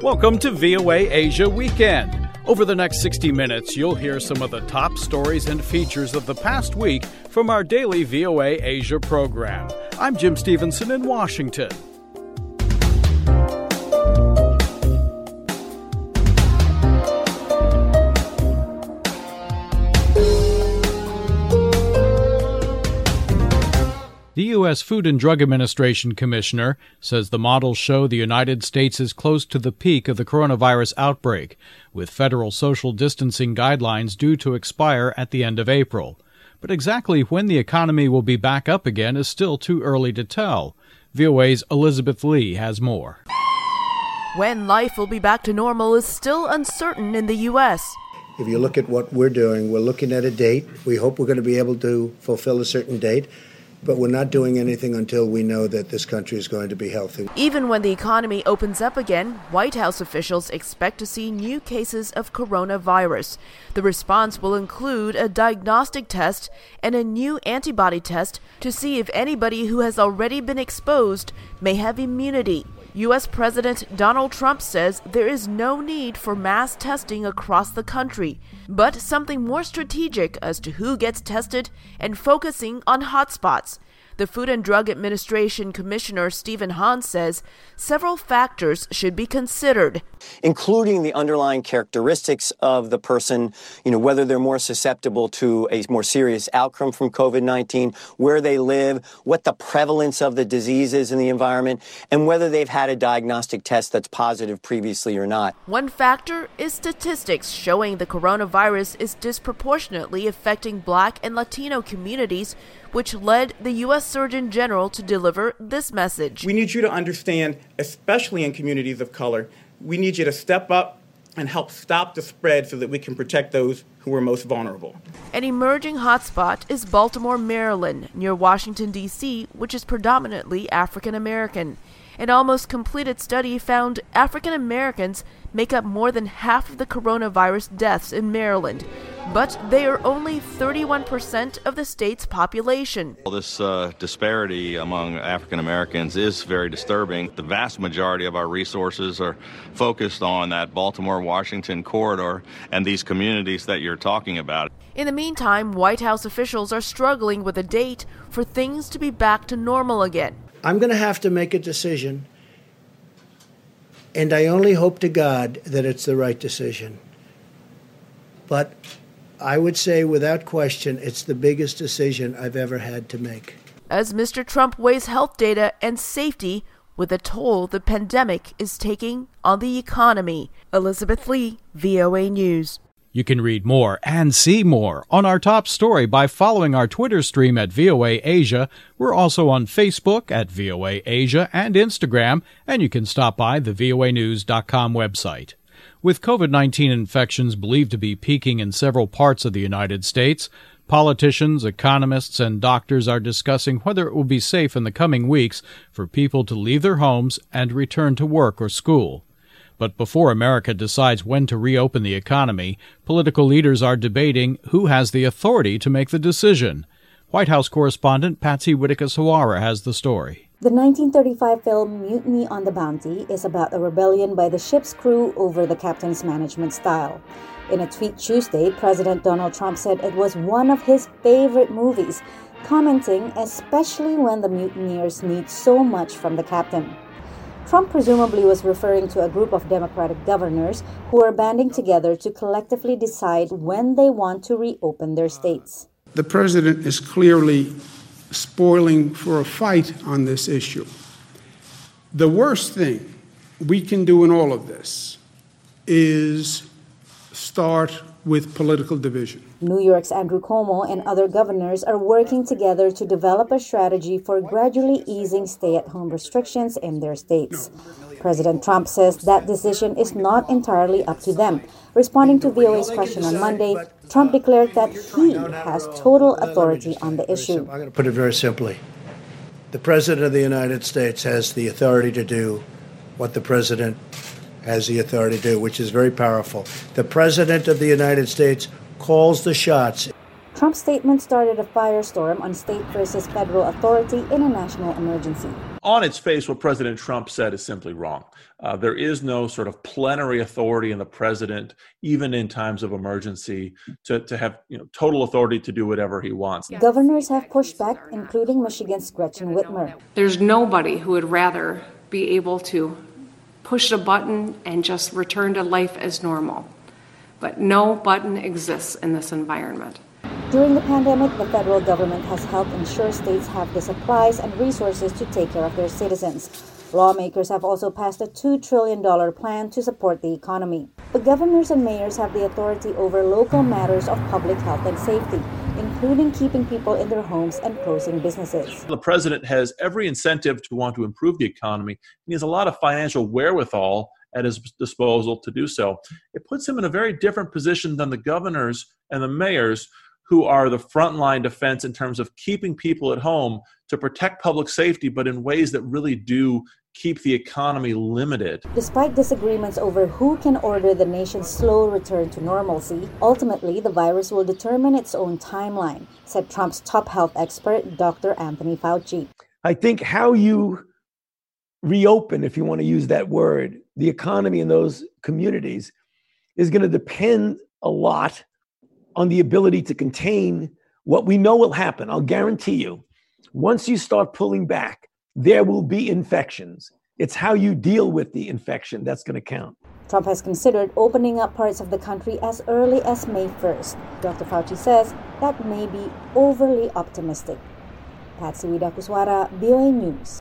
Welcome to VOA Asia Weekend. Over the next 60 minutes, you'll hear some of the top stories and features of the past week from our daily VOA Asia program. I'm Jim Stevenson in Washington. The U.S. Food and Drug Administration Commissioner says the models show the United States is close to the peak of the coronavirus outbreak, with federal social distancing guidelines due to expire at the end of April. But exactly when the economy will be back up again is still too early to tell. VOA's Elizabeth Lee has more. When life will be back to normal is still uncertain in the U.S. If you look at what we're doing, we're looking at a date. We hope we're going to be able to fulfill a certain date. But we're not doing anything until we know that this country is going to be healthy. Even when the economy opens up again, White House officials expect to see new cases of coronavirus. The response will include a diagnostic test and a new antibody test to see if anybody who has already been exposed may have immunity. U.S. President Donald Trump says there is no need for mass testing across the country, but something more strategic as to who gets tested and focusing on hotspots. The Food and Drug Administration Commissioner Stephen Hahn says several factors should be considered, including the underlying characteristics of the person, whether they're more susceptible to a more serious outcome from COVID-19, where they live, what the prevalence of the disease is in the environment, and whether they've had a diagnostic test that's positive previously or not. One factor is statistics showing the coronavirus is disproportionately affecting Black and Latino communities, which led the U.S. Surgeon General to deliver this message. We need you to understand, especially in communities of color, we need you to step up and help stop the spread so that we can protect those who are most vulnerable. An emerging hotspot is Baltimore, Maryland, near Washington, D.C., which is predominantly African American. An almost completed study found African Americans make up more than half of the coronavirus deaths in Maryland, but they are only 31% of the state's population. Well, this disparity among African Americans is very disturbing. The vast majority of our resources are focused on that Baltimore-Washington corridor and these communities that you're talking about. In the meantime, White House officials are struggling with a date for things to be back to normal again. I'm going to have to make a decision, and I only hope to God that it's the right decision. But I would say without question, it's the biggest decision I've ever had to make. As Mr. Trump weighs health data and safety with the toll the pandemic is taking on the economy. Elizabeth Lee, VOA News. You can read more and see more on our top story by following our Twitter stream at VOA Asia. We're also on Facebook at VOA Asia and Instagram, and you can stop by the voanews.com website. With COVID-19 infections believed to be peaking in several parts of the United States, politicians, economists, and doctors are discussing whether it will be safe in the coming weeks for people to leave their homes and return to work or school. But before America decides when to reopen the economy, political leaders are debating who has the authority to make the decision. White House correspondent Patsy Widakuswara has the story. The 1935 film Mutiny on the Bounty is about a rebellion by the ship's crew over the captain's management style. In a tweet Tuesday, President Donald Trump said it was one of his favorite movies, commenting especially when the mutineers need so much from the captain. Trump presumably was referring to a group of Democratic governors who are banding together to collectively decide when they want to reopen their states. The president is clearly spoiling for a fight on this issue. The worst thing we can do in all of this is start with political division. New York's Andrew Cuomo and other governors are working together to develop a strategy for gradually easing stay-at-home restrictions in their states. President Trump says that decision is not entirely up to them. Responding to VOA's question on Monday, Trump declared that he has total authority on the issue. I'm going to put it very simply. The President of the United States has the authority to do what the President has the authority to do, which is very powerful. The President of the United States calls the shots. Trump's statement started a firestorm on state versus federal authority in a national emergency. On its face, what President Trump said is simply wrong. There is no sort of plenary authority in the president, even in times of emergency, to have total authority to do whatever he wants. Governors have pushed back, including Michigan's Gretchen Whitmer. There's nobody who would rather be able to push a button and just return to life as normal. But no button exists in this environment. During the pandemic, the federal government has helped ensure states have the supplies and resources to take care of their citizens. Lawmakers have also passed a $2 trillion plan to support the economy. But governors and mayors have the authority over local matters of public health and safety, including keeping people in their homes and closing businesses. The president has every incentive to want to improve the economy. He has a lot of financial wherewithal at his disposal to do so. It puts him in a very different position than the governors and the mayors, who are the frontline defense in terms of keeping people at home to protect public safety, but in ways that really do keep the economy limited. Despite disagreements over who can order the nation's slow return to normalcy, ultimately the virus will determine its own timeline, said Trump's top health expert, Dr. Anthony Fauci. I think how you reopen, if you want to use that word, the economy in those communities is going to depend a lot on the ability to contain what we know will happen. I'll guarantee you, once you start pulling back, there will be infections. It's how you deal with the infection that's going to count. Trump has considered opening up parts of the country as early as May 1st. Dr. Fauci says that may be overly optimistic. Patsy Widakuswara, VOA News.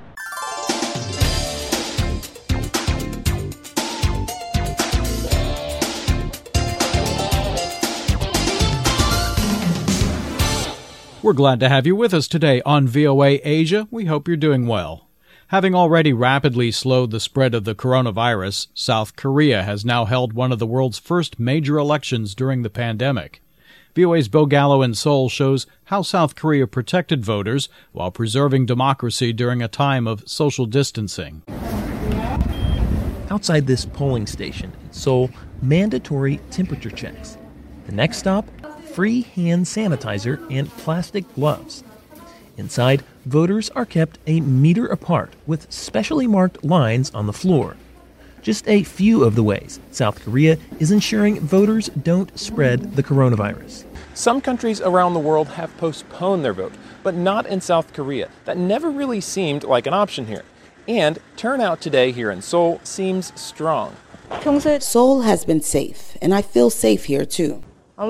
We're glad to have you with us today on VOA Asia. We hope you're doing well. Having already rapidly slowed the spread of the coronavirus, South Korea has now held one of the world's first major elections during the pandemic. VOA's Bill Gallo in Seoul shows how South Korea protected voters while preserving democracy during a time of social distancing. Outside this polling station in Seoul, mandatory temperature checks. The next stop, free hand sanitizer and plastic gloves. Inside, voters are kept a meter apart with specially marked lines on the floor. Just a few of the ways South Korea is ensuring voters don't spread the coronavirus. Some countries around the world have postponed their vote, but not in South Korea. That never really seemed like an option here. And turnout today here in Seoul seems strong. Seoul has been safe, and I feel safe here too.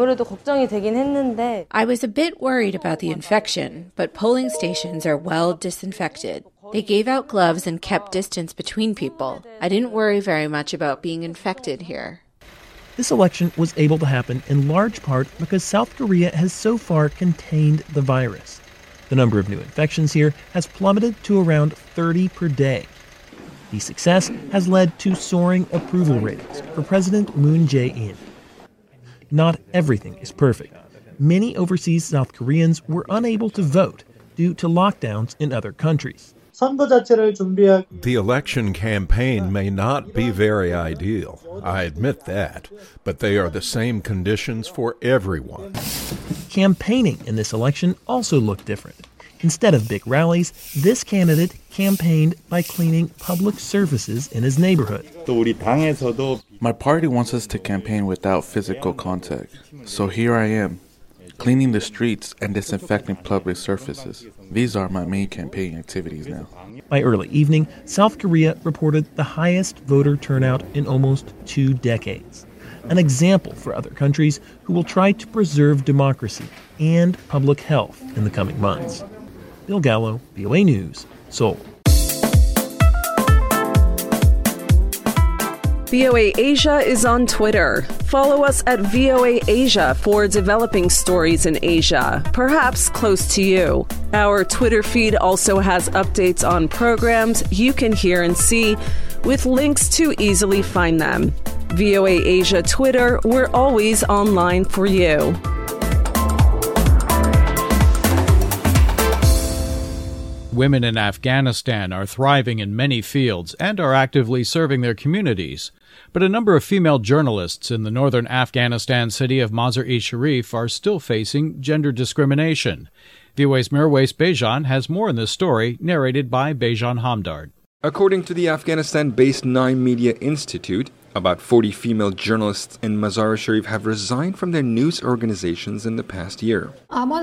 I was a bit worried about the infection, but polling stations are well disinfected. They gave out gloves and kept distance between people. I didn't worry very much about being infected here. This election was able to happen in large part because South Korea has so far contained the virus. The number of new infections here has plummeted to around 30 per day. The success has led to soaring approval ratings for President Moon Jae-in. Not everything is perfect. Many overseas South Koreans were unable to vote due to lockdowns in other countries. The election campaign may not be very ideal, I admit that, but they are the same conditions for everyone. Campaigning in this election also looked different. Instead of big rallies, this candidate campaigned by cleaning public surfaces in his neighborhood. My party wants us to campaign without physical contact. So here I am, cleaning the streets and disinfecting public surfaces. These are my main campaign activities now. By early evening, South Korea reported the highest voter turnout in almost 2 decades. An example for other countries who will try to preserve democracy and public health in the coming months. Bill Gallo, VOA News, Seoul. VOA Asia is on Twitter. Follow us at VOA Asia for developing stories in Asia, perhaps close to you. Our Twitter feed also has updates on programs you can hear and see, with links to easily find them. VOA Asia Twitter, we're always online for you. Women in Afghanistan are thriving in many fields and are actively serving their communities. But a number of female journalists in the northern Afghanistan city of Mazar-e-Sharif are still facing gender discrimination. VOA's Mirwais Bejan has more in this story, narrated by Bejan Hamdard. According to the Afghanistan-based 9 Media Institute, about 40 female journalists in Mazar-e-Sharif have resigned from their news organizations in the past year.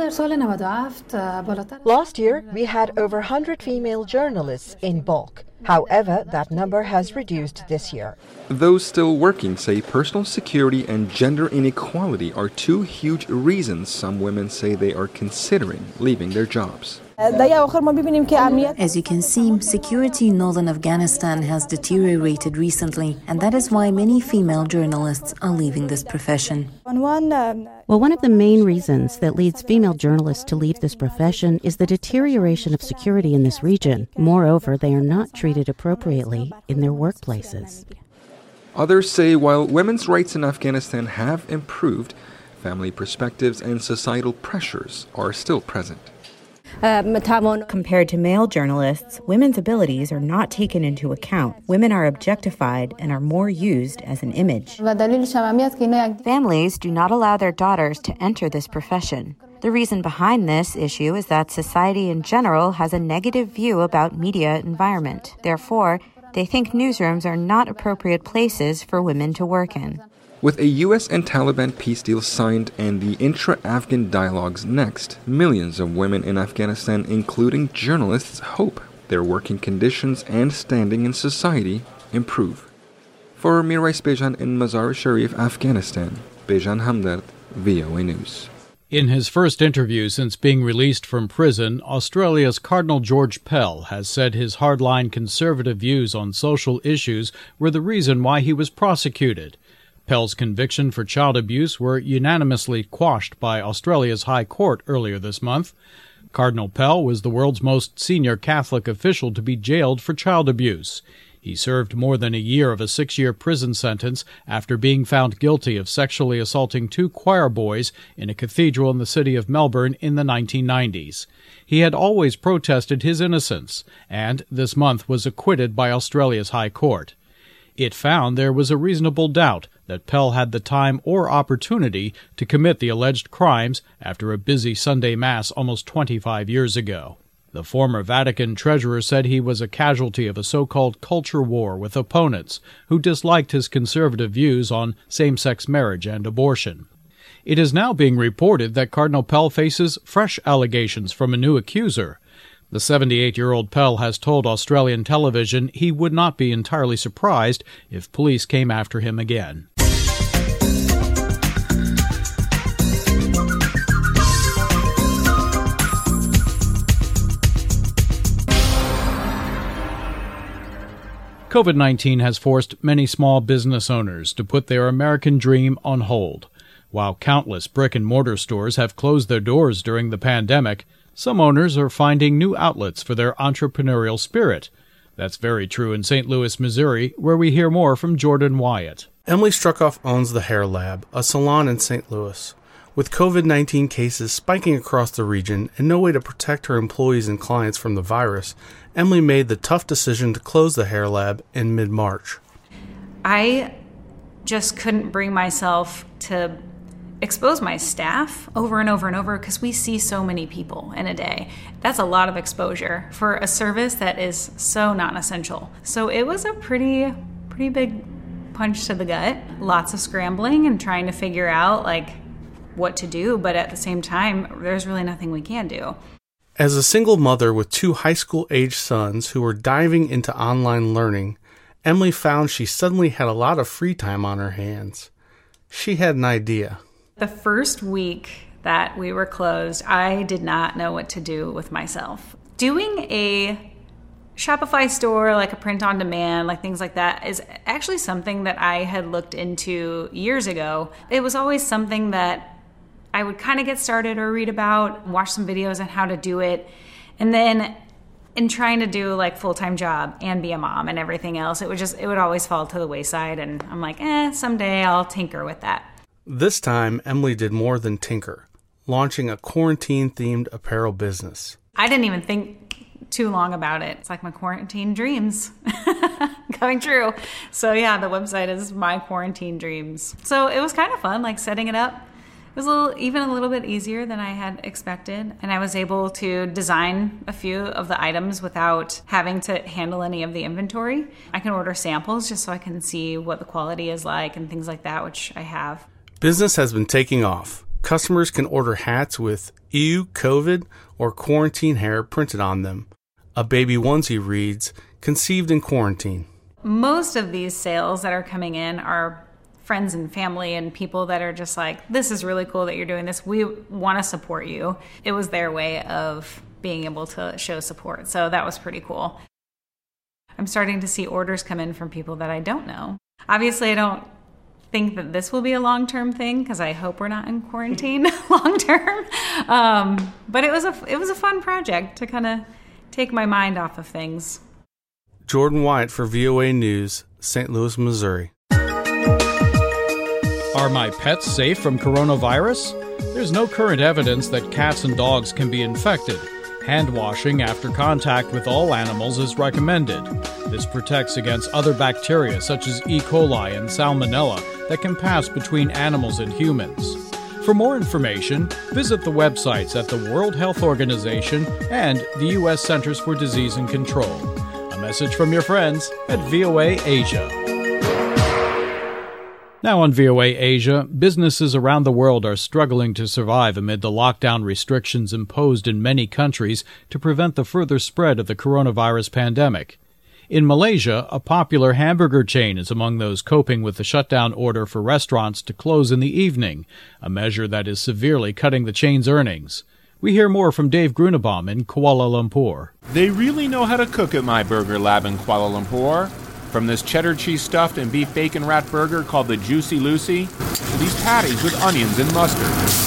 Last year, we had over 100 female journalists in bulk. However, that number has reduced this year. Those still working say personal security and gender inequality are two huge reasons some women say they are considering leaving their jobs. As you can see, security in northern Afghanistan has deteriorated recently, and that is why many female journalists are leaving this profession. Well, one of the main reasons that leads female journalists to leave this profession is the deterioration of security in this region. Moreover, they are not treated appropriately in their workplaces. Others say while women's rights in Afghanistan have improved, family perspectives and societal pressures are still present. Compared to male journalists, women's abilities are not taken into account. Women are objectified and are more used as an image. Families do not allow their daughters to enter this profession. The reason behind this issue is that society in general has a negative view about media environment. Therefore, they think newsrooms are not appropriate places for women to work in. With a U.S. and Taliban peace deal signed and the intra-Afghan dialogues next, millions of women in Afghanistan, including journalists, hope their working conditions and standing in society improve. For Mirwais Bejan in Mazar-e-Sharif, Afghanistan, Bejan Hamdard, VOA News. In his first interview since being released from prison, Australia's Cardinal George Pell has said his hardline conservative views on social issues were the reason why he was prosecuted. Pell's conviction for child abuse were unanimously quashed by Australia's High Court earlier this month. Cardinal Pell was the world's most senior Catholic official to be jailed for child abuse. He served more than a year of a 6-year prison sentence after being found guilty of sexually assaulting 2 choir boys in a cathedral in the city of Melbourne in the 1990s. He had always protested his innocence, and this month was acquitted by Australia's High Court. It found there was a reasonable doubt that Pell had the time or opportunity to commit the alleged crimes after a busy Sunday Mass almost 25 years ago. The former Vatican treasurer said he was a casualty of a so-called culture war with opponents who disliked his conservative views on same-sex marriage and abortion. It is now being reported that Cardinal Pell faces fresh allegations from a new accuser. The 78-year-old Pell has told Australian television he would not be entirely surprised if police came after him again. COVID-19 has forced many small business owners to put their American dream on hold. While countless brick-and-mortar stores have closed their doors during the pandemic, some owners are finding new outlets for their entrepreneurial spirit. That's very true in St. Louis, Missouri, where we hear more from Jordan Wyatt. Emily Struckoff owns the Hair Lab, a salon in St. Louis. With COVID-19 cases spiking across the region and no way to protect her employees and clients from the virus, Emily made the tough decision to close the Hair Lab in mid-March. I just couldn't bring myself to expose my staff over and over and over because we see so many people in a day. That's a lot of exposure for a service that is so non-essential. So it was a pretty big punch to the gut. Lots of scrambling and trying to figure out what to do, but at the same time, there's really nothing we can do. As a single mother with 2 high school-aged sons who were diving into online learning, Emily found she suddenly had a lot of free time on her hands. She had an idea. The first week that we were closed, I did not know what to do with myself. Doing a Shopify store, like a print on demand, like things like that, is actually something that I had looked into years ago. It was always something that I would kind of get started or read about, watch some videos on how to do it. And then in trying to do full-time job and be a mom and everything else, it would always fall to the wayside. And I'm like, someday I'll tinker with that. This time, Emily did more than tinker, launching a quarantine-themed apparel business. I didn't even think too long about it. It's like my quarantine dreams coming true. So yeah, the website is My Quarantine Dreams. So it was kind of fun, like setting it up. It was a little bit easier than I had expected, and I was able to design a few of the items without having to handle any of the inventory. I can order samples just so I can see what the quality is like and things like that, which I have. Business has been taking off. Customers can order hats with "Ew, COVID" or "Quarantine hair" printed on them. A baby onesie reads, "Conceived in quarantine." Most of these sales that are coming in are friends and family and people that are just like, this is really cool that you're doing this. We want to support you. It was their way of being able to show support. So that was pretty cool. I'm starting to see orders come in from people that I don't know. Obviously, I don't think that this will be a long-term thing because I hope we're not in quarantine long-term. But it was a fun project to kind of take my mind off of things. Jordan Wyatt for VOA News, St. Louis, Missouri. Are my pets safe from coronavirus? There's no current evidence that cats and dogs can be infected. Hand washing after contact with all animals is recommended. This protects against other bacteria such as E. coli and Salmonella that can pass between animals and humans. For more information, visit the websites at the World Health Organization and the U.S. Centers for Disease and Control. A message from your friends at VOA Asia. Now on VOA Asia, businesses around the world are struggling to survive amid the lockdown restrictions imposed in many countries to prevent the further spread of the coronavirus pandemic. In Malaysia, a popular hamburger chain is among those coping with the shutdown order for restaurants to close in the evening, a measure that is severely cutting the chain's earnings. We hear more from Dave Grunebaum in Kuala Lumpur. They really know how to cook at My Burger Lab in Kuala Lumpur. From this cheddar cheese stuffed and beef bacon wrapped burger called the Juicy Lucy, to these patties with onions and mustard.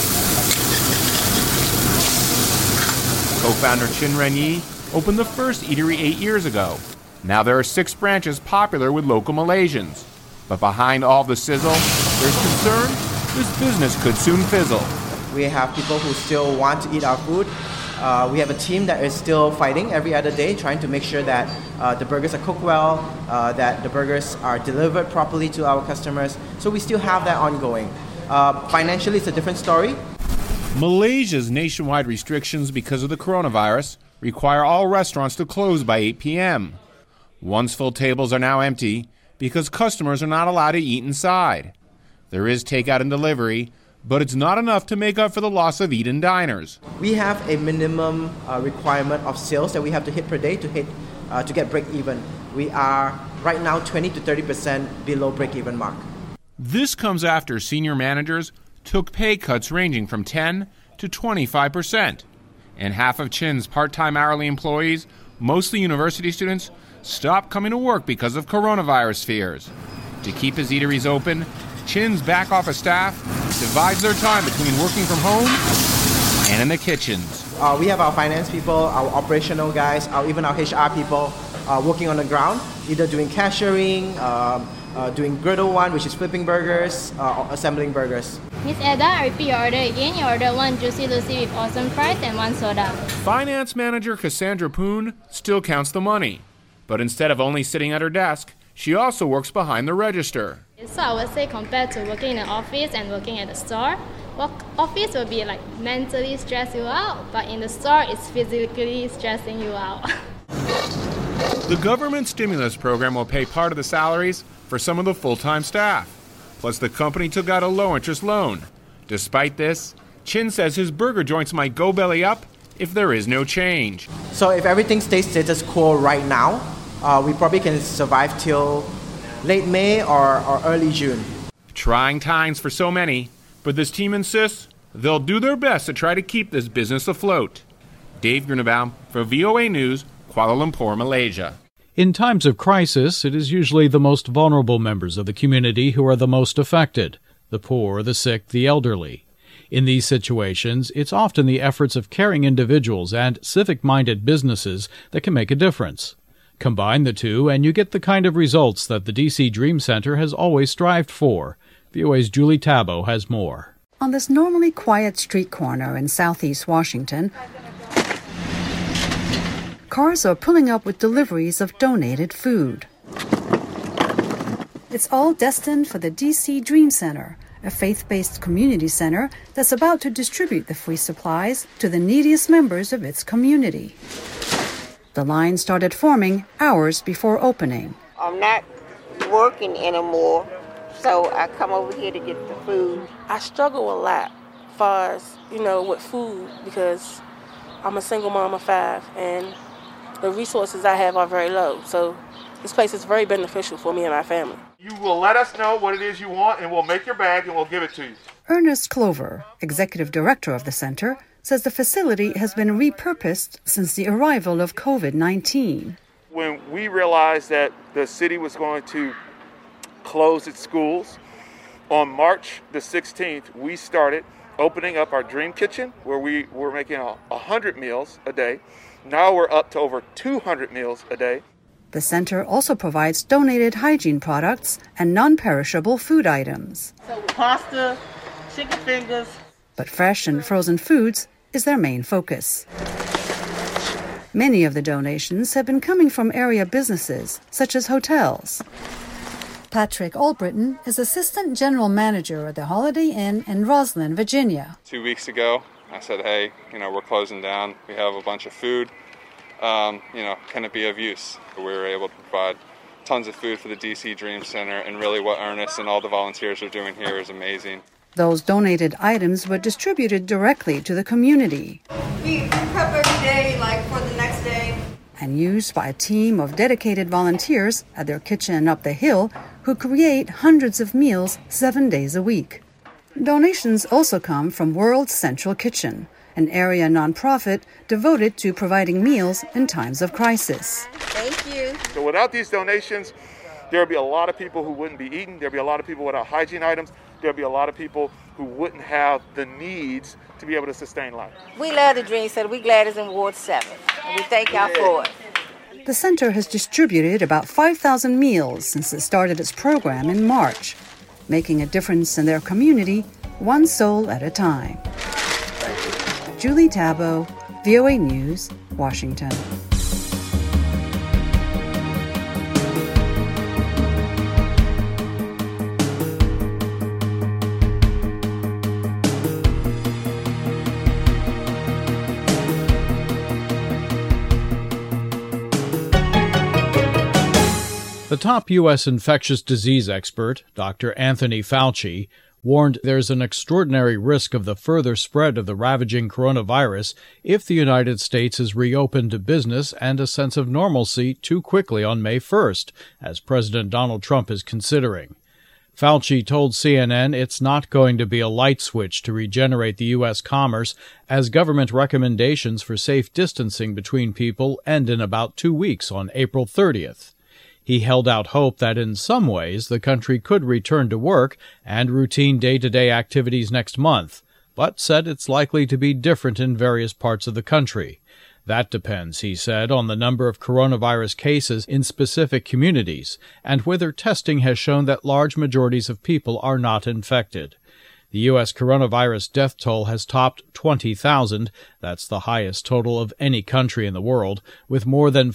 Co-founder Chin Ren Yi opened the first eatery 8 years ago. Now there are 6 branches popular with local Malaysians. But behind all the sizzle, there's concern this business could soon fizzle. We have people who still want to eat our food. We have a team that is still fighting every other day, trying to make sure that the burgers are cooked well, that the burgers are delivered properly to our customers. So we still have that ongoing. Financially, it's a different story. Malaysia's nationwide restrictions because of the coronavirus require all restaurants to close by 8 p.m. Once full tables are now empty because customers are not allowed to eat inside. There is takeout and delivery, but it's not enough to make up for the loss of eat-in diners. We have a minimum requirement of sales that we have to hit per day to get break even. We are right now 20 to 30% below break even mark. This comes after senior managers took pay cuts ranging from 10 to 25%. And half of Chin's part-time hourly employees, mostly university students, stopped coming to work because of coronavirus fears. To keep his eateries open, Chin's back office staff divides their time between working from home and in the kitchens. We have our finance people, our operational guys, even our HR people working on the ground, either doing cashiering, doing griddle one, which is flipping burgers, or assembling burgers. Miss Edda, I repeat your order again. You order 1 Juicy Lucy with awesome fries and 1 soda. Finance manager Cassandra Poon still counts the money, but instead of only sitting at her desk, she also works behind the register. So I would say compared to working in the office and working at the store, office will be like mentally stress you out, but in the store it's physically stressing you out. The government stimulus program will pay part of the salaries for some of the full-time staff. Plus the company took out a low-interest loan. Despite this, Chin says his burger joints might go belly up if there is no change. So if everything stays status quo right now, we probably can survive till late May or early June. Trying times for so many, but this team insists they'll do their best to try to keep this business afloat. Dave Grunebaum for VOA News, Kuala Lumpur, Malaysia. In times of crisis, it is usually the most vulnerable members of the community who are the most affected: the poor, the sick, the elderly. In these situations, it's often the efforts of caring individuals and civic-minded businesses that can make a difference. Combine the two, and you get the kind of results that the DC Dream Center has always strived for. VOA's Julie Tabo has more. On this normally quiet street corner in southeast Washington, cars are pulling up with deliveries of donated food. It's all destined for the DC Dream Center, a faith-based community center that's about to distribute the free supplies to the neediest members of its community. The line started forming hours before opening. I'm not working anymore, so I come over here to get the food. I struggle a lot as far as, with food because I'm a single mom of 5 and the resources I have are very low. So this place is very beneficial for me and my family. You will let us know what it is you want and we'll make your bag and we'll give it to you. Ernest Clover, executive director of the center, says the facility has been repurposed since the arrival of COVID-19. When we realized that the city was going to close its schools, on March the 16th, we started opening up our Dream Kitchen, where we were making 100 meals a day. Now we're up to over 200 meals a day. The center also provides donated hygiene products and non-perishable food items. So pasta, chicken fingers. But fresh and frozen foods is their main focus. Many of the donations have been coming from area businesses, such as hotels. Patrick Albritton is Assistant General Manager at the Holiday Inn in Roslyn, Virginia. 2 weeks ago, I said, hey, we're closing down. We have a bunch of food. Can it be of use? We were able to provide tons of food for the DC Dream Center, and really what Ernest and all the volunteers are doing here is amazing. Those donated items were distributed directly to the community. We prep every day, for the next day. And used by a team of dedicated volunteers at their kitchen up the hill who create hundreds of meals 7 days a week. Donations also come from World Central Kitchen, an area nonprofit devoted to providing meals in times of crisis. Thank you. So without these donations, there would be a lot of people who wouldn't be eating. There would be a lot of people without hygiene items. There would be a lot of people who wouldn't have the needs to be able to sustain life. We love the Dream Center. We're glad it's in Ward 7. And we thank y'all for it. The center has distributed about 5,000 meals since it started its program in March, making a difference in their community, one soul at a time. Julie Tabo, VOA News, Washington. The top U.S. infectious disease expert, Dr. Anthony Fauci, warned there's an extraordinary risk of the further spread of the ravaging coronavirus if the United States is reopened to business and a sense of normalcy too quickly on May 1st, as President Donald Trump is considering. Fauci told CNN it's not going to be a light switch to regenerate the U.S. commerce, as government recommendations for safe distancing between people end in about 2 weeks on April 30th. He held out hope that in some ways the country could return to work and routine day-to-day activities next month, but said it's likely to be different in various parts of the country. That depends, he said, on the number of coronavirus cases in specific communities and whether testing has shown that large majorities of people are not infected. The U.S. coronavirus death toll has topped 20,000. That's the highest total of any country in the world, with more than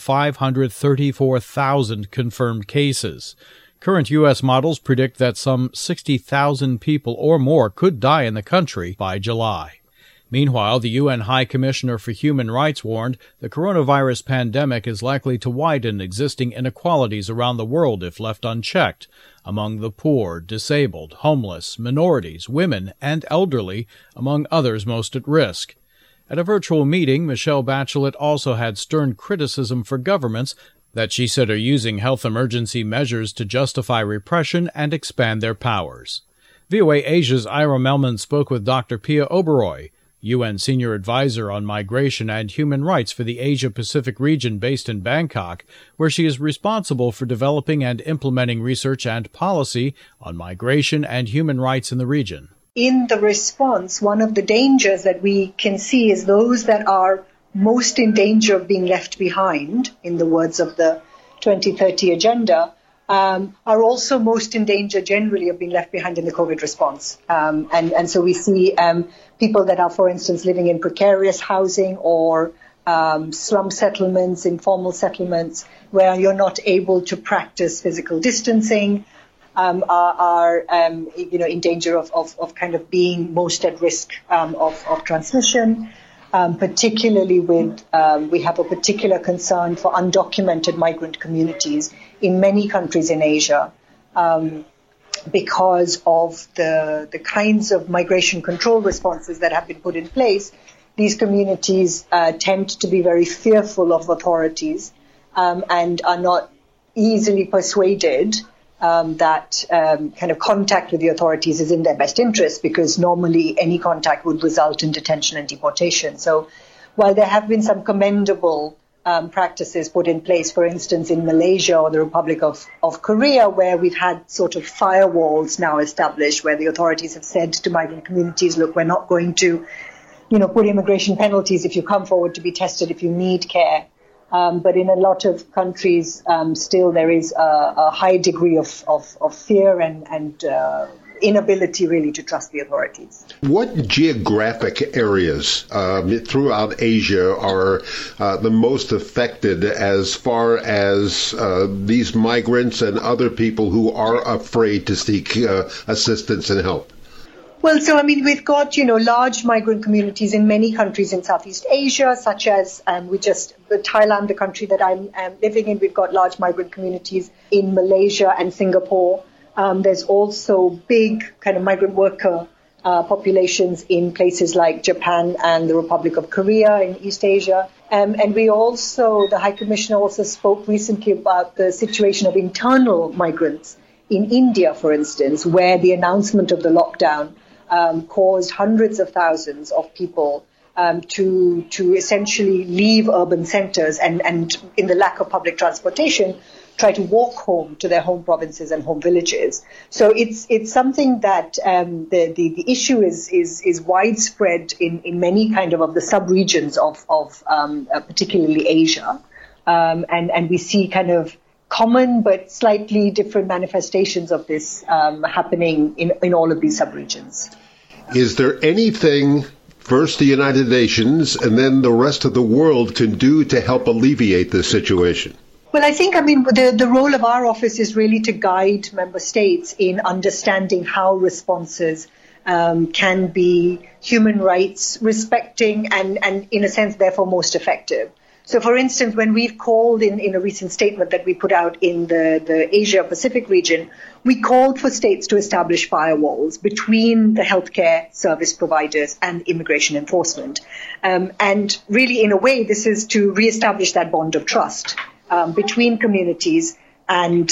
534,000 confirmed cases. Current U.S. models predict that some 60,000 people or more could die in the country by July. Meanwhile, the UN High Commissioner for Human Rights warned the coronavirus pandemic is likely to widen existing inequalities around the world if left unchecked, among the poor, disabled, homeless, minorities, women, and elderly, among others most at risk. At a virtual meeting, Michelle Bachelet also had stern criticism for governments that she said are using health emergency measures to justify repression and expand their powers. VOA Asia's Ira Melman spoke with Dr. Pia Oberoi, UN Senior Advisor on Migration and Human Rights for the Asia-Pacific region based in Bangkok, where she is responsible for developing and implementing research and policy on migration and human rights in the region. In the response, one of the dangers that we can see is those that are most in danger of being left behind, in the words of the 2030 Agenda, are also most in danger generally of being left behind in the COVID response. And so we see people that are, for instance, living in precarious housing or slum settlements, informal settlements, where you're not able to practice physical distancing, are in danger of kind of being most at risk of transmission. Particularly we have a particular concern for undocumented migrant communities in many countries in Asia, because of the kinds of migration control responses that have been put in place. These communities tend to be very fearful of authorities and are not easily persuaded that kind of contact with the authorities is in their best interest, because normally any contact would result in detention and deportation. So while there have been some commendable practices put in place, for instance, in Malaysia or the Republic of Korea, where we've had sort of firewalls now established, where the authorities have said to migrant communities, look, we're not going to, put immigration penalties if you come forward to be tested if you need care. But in a lot of countries, still there is a high degree of fear and inability really to trust the authorities. What geographic areas throughout Asia are the most affected as far as these migrants and other people who are afraid to seek assistance and help? Well, so, we've got, large migrant communities in many countries in Southeast Asia, such as Thailand, the country that I'm living in. We've got large migrant communities in Malaysia and Singapore. There's also big kind of migrant worker populations in places like Japan and the Republic of Korea in East Asia. And the High Commissioner also spoke recently about the situation of internal migrants in India, for instance, where the announcement of the lockdown caused hundreds of thousands of people to essentially leave urban centers and in the lack of public transportation, try to walk home to their home provinces and home villages. So it's something that the issue is widespread in many kind of the sub-regions of particularly Asia. And we see kind of common but slightly different manifestations of this happening in all of these sub-regions. Is there anything, first the United Nations and then the rest of the world, can do to help alleviate this situation? Well, I think, the role of our office is really to guide member states in understanding how responses can be human rights respecting and in a sense, therefore, most effective. So, for instance, when we've called in a recent statement that we put out in the Asia-Pacific region, we called for states to establish firewalls between the healthcare service providers and immigration enforcement. And really, in a way, this is to reestablish that bond of trust between communities and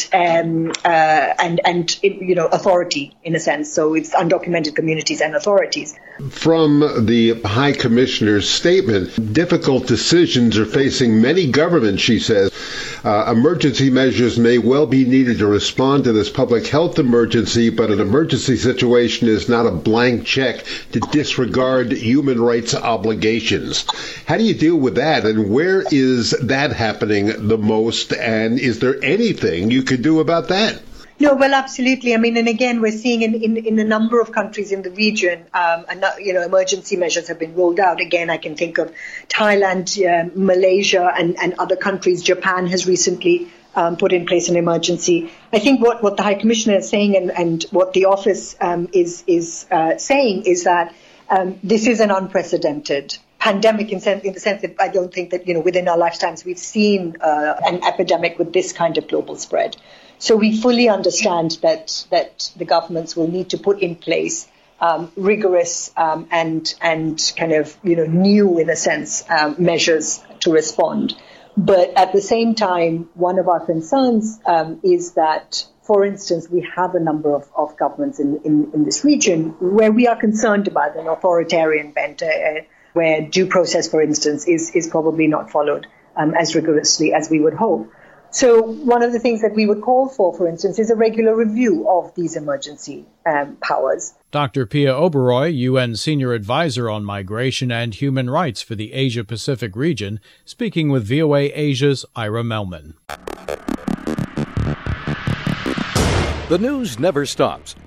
authority, in a sense. So it's undocumented communities and authorities. From the High Commissioner's statement, difficult decisions are facing many governments, she says. Emergency measures may well be needed to respond to this public health emergency, but an emergency situation is not a blank check to disregard human rights obligations. How do you deal with that, and where is that happening the most, and is there anything you could do about that? No, well, absolutely. And again, we're seeing in a number of countries in the region, emergency measures have been rolled out. Again, I can think of Thailand, Malaysia, and other countries. Japan has recently put in place an emergency. I think what the High Commissioner is saying and what the office is saying is that this is an unprecedented pandemic in the sense that I don't think that, within our lifetimes we've seen an epidemic with this kind of global spread. So we fully understand that the governments will need to put in place rigorous and kind of, new, in a sense, measures to respond. But at the same time, one of our concerns is that, for instance, we have a number of governments in this region where we are concerned about an authoritarian bent, where due process, for instance, is probably not followed as rigorously as we would hope. So one of the things that we would call for instance, is a regular review of these emergency powers. Dr. Pia Oberoi, UN Senior Advisor on Migration and Human Rights for the Asia-Pacific region, speaking with VOA Asia's Ira Melman. The news never stops.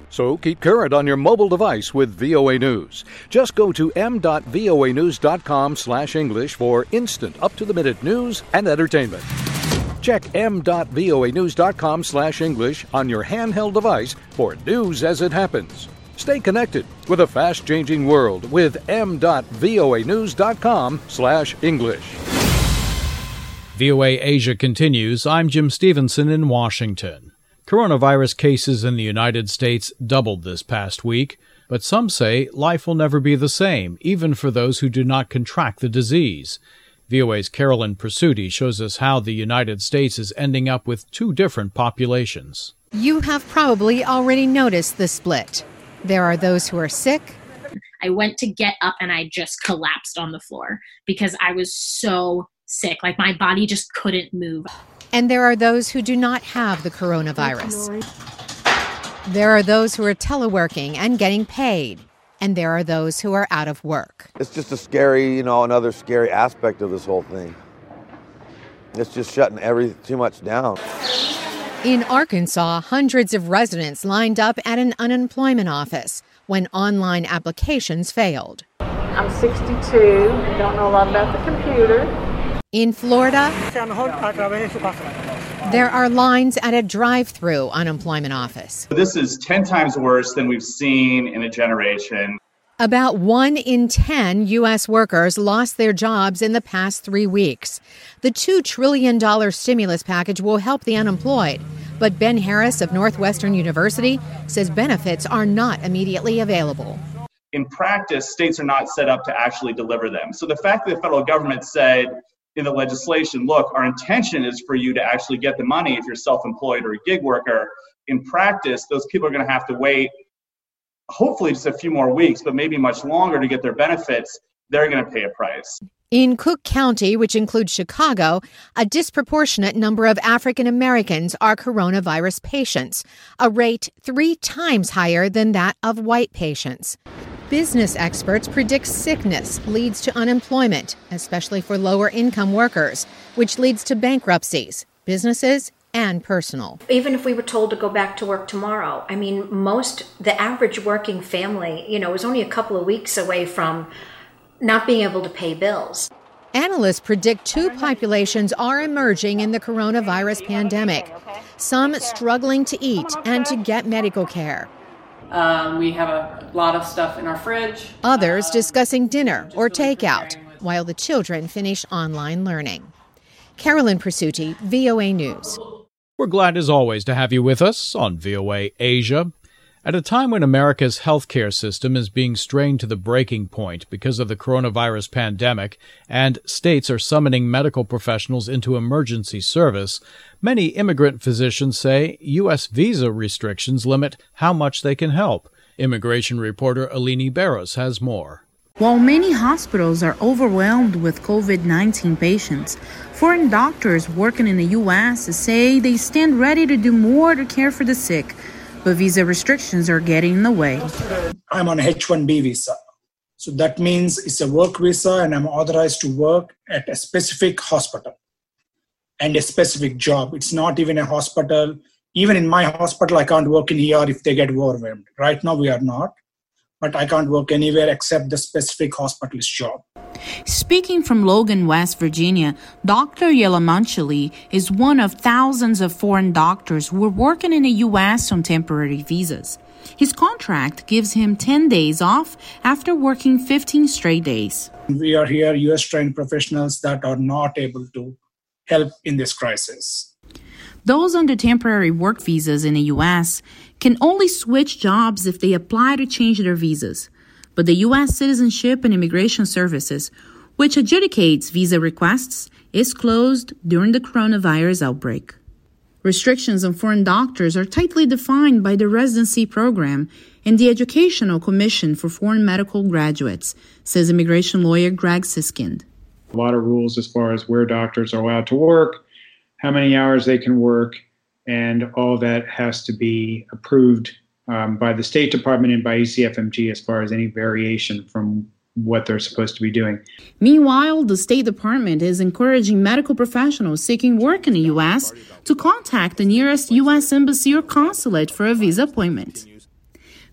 So keep current on your mobile device with VOA News. Just go to m.voanews.com/English for instant up-to-the-minute news and entertainment. Check m.voanews.com/English on your handheld device for news as it happens. Stay connected with a fast-changing world with m.voanews.com/English. VOA Asia continues. I'm Jim Stevenson in Washington. Coronavirus cases in the United States doubled this past week, but some say life will never be the same, even for those who do not contract the disease. VOA's Carolyn Presutti shows us how the United States is ending up with two different populations. You have probably already noticed the split. There are those who are sick. I went to get up and I just collapsed on the floor because I was so sick. Like my body just couldn't move. And there are those who do not have the coronavirus. There are those who are teleworking and getting paid. And there are those who are out of work. It's just a scary, another scary aspect of this whole thing. It's just shutting too much down. In Arkansas, hundreds of residents lined up at an unemployment office when online applications failed. I'm 62, don't know a lot about the computer. In Florida, there are lines at a drive-through unemployment office. This is 10 times worse than we've seen in a generation. About 1 in 10 U.S. workers lost their jobs in the past 3 weeks. The $2 trillion stimulus package will help the unemployed. But Ben Harris of Northwestern University says benefits are not immediately available. In practice, states are not set up to actually deliver them. So the fact that the federal government said in the legislation, look, our intention is for you to actually get the money if you're self-employed or a gig worker. In practice, those people are going to have to wait, hopefully just a few more weeks, but maybe much longer to get their benefits. They're going to pay a price. In Cook County, which includes Chicago, a disproportionate number of African Americans are coronavirus patients, a rate 3 times higher than that of white patients. Business experts predict sickness leads to unemployment, especially for lower-income workers, which leads to bankruptcies, businesses, and personal. Even if we were told to go back to work tomorrow, the average working family, is only a couple of weeks away from not being able to pay bills. Analysts predict 2 populations are emerging in the coronavirus pandemic, some struggling to eat and to get medical care. We have a lot of stuff in our fridge. Others discussing dinner or takeout, while the children finish online learning. Carolyn Presutti, VOA News. We're glad as always to have you with us on VOA Asia. At a time when America's healthcare system is being strained to the breaking point because of the coronavirus pandemic and states are summoning medical professionals into emergency service, many immigrant physicians say U.S. visa restrictions limit how much they can help. Immigration reporter Alini Barros has more. While many hospitals are overwhelmed with COVID-19 patients, foreign doctors working in the U.S. say they stand ready to do more to care for the sick. But visa restrictions are getting in the way. I'm on a H-1B visa. So that means it's a work visa and I'm authorized to work at a specific hospital and a specific job. It's not even a hospital. Even in my hospital, I can't work in ER if they get overwhelmed. Right now we are not. But I can't work anywhere except the specific hospitalist job. Speaking from Logan, West Virginia, Dr. Yelamanchili is one of thousands of foreign doctors who are working in the U.S. on temporary visas. His contract gives him 10 days off after working 15 straight days. We are here U.S.-trained professionals that are not able to help in this crisis. Those under temporary work visas in the U.S. can only switch jobs if they apply to change their visas. But the U.S. Citizenship and Immigration Services, which adjudicates visa requests, is closed during the coronavirus outbreak. Restrictions on foreign doctors are tightly defined by the residency program and the Educational Commission for Foreign Medical Graduates, says immigration lawyer Greg Siskind. A lot of rules as far as where doctors are allowed to work, how many hours they can work, and all that has to be approved by the State Department and by ECFMG as far as any variation from what they're supposed to be doing. Meanwhile, the State Department is encouraging medical professionals seeking work in the U.S. to contact the nearest U.S. embassy or consulate for a visa appointment.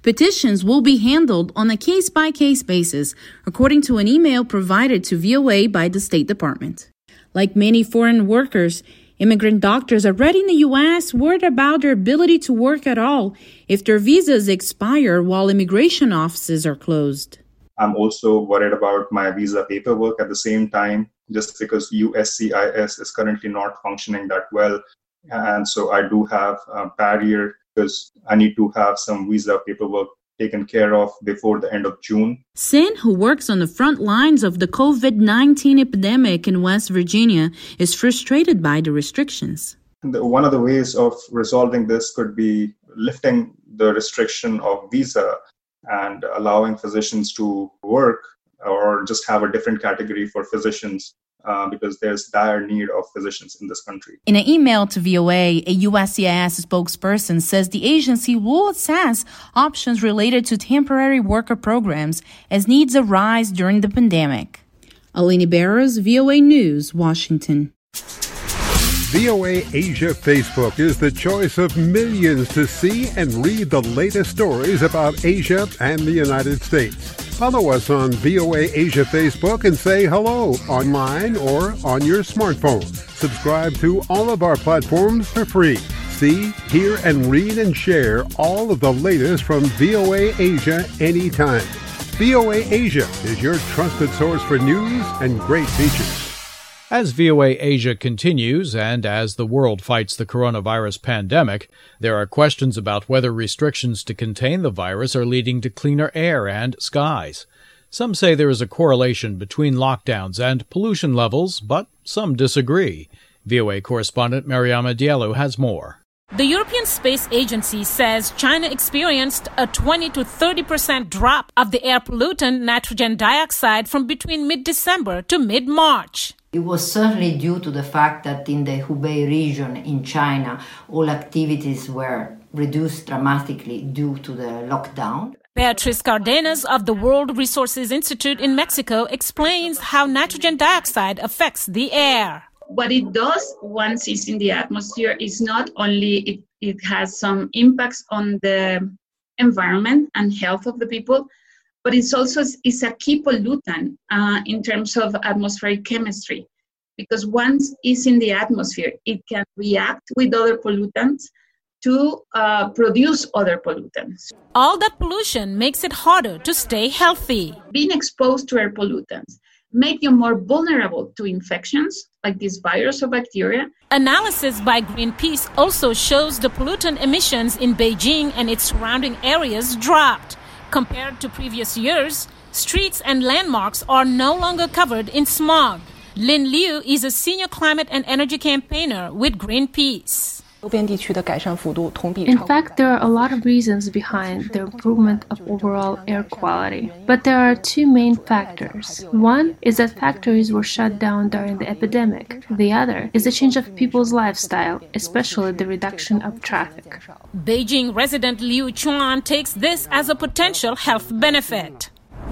Petitions will be handled on a case-by-case basis, according to an email provided to VOA by the State Department. Like many foreign workers, immigrant doctors already in the U.S. worried about their ability to work at all if their visas expire while immigration offices are closed. I'm also worried about my visa paperwork at the same time, just because USCIS is currently not functioning that well. And so I do have a barrier because I need to have some visa paperwork taken care of before the end of June. Sin, who works on the front lines of the COVID-19 epidemic in West Virginia, is frustrated by the restrictions. One of the ways of resolving this could be lifting the restriction of visa and allowing physicians to work, or just have a different category for physicians because there's dire need of physicians in this country. In an email to VOA, a USCIS spokesperson says the agency will assess options related to temporary worker programs as needs arise during the pandemic. Alini Barros, VOA News, Washington. VOA Asia Facebook is the choice of millions to see and read the latest stories about Asia and the United States. Follow us on VOA Asia Facebook and say hello online or on your smartphone. Subscribe to all of our platforms for free. See, hear, and read and share all of the latest from VOA Asia anytime. VOA Asia is your trusted source for news and great features. As VOA Asia continues, and as the world fights the coronavirus pandemic, there are questions about whether restrictions to contain the virus are leading to cleaner air and skies. Some say there is a correlation between lockdowns and pollution levels, but some disagree. VOA correspondent Mariama Diallo has more. The European Space Agency says China experienced a 20 to 30% drop of the air pollutant nitrogen dioxide from between mid-December to mid-March. It was certainly due to the fact that in the Hubei region in China, all activities were reduced dramatically due to the lockdown. Beatriz Cardenas of the World Resources Institute in Mexico explains how nitrogen dioxide affects the air. What it does once it's in the atmosphere is not only it has some impacts on the environment and health of the people, but it's a key pollutant in terms of atmospheric chemistry, because once it's in the atmosphere, it can react with other pollutants to produce other pollutants. All that pollution makes it harder to stay healthy. Being exposed to air pollutants make you more vulnerable to infections like this virus or bacteria. Analysis by Greenpeace also shows the pollutant emissions in Beijing and its surrounding areas dropped. Compared to previous years, streets and landmarks are no longer covered in smog. Lin Liu is a senior climate and energy campaigner with Greenpeace. In fact, there are a lot of reasons behind the improvement of overall air quality. But there are two main factors. One is that factories were shut down during the epidemic. The other is the change of people's lifestyle, especially the reduction of traffic. Beijing resident Liu Chuan takes this as a potential health benefit.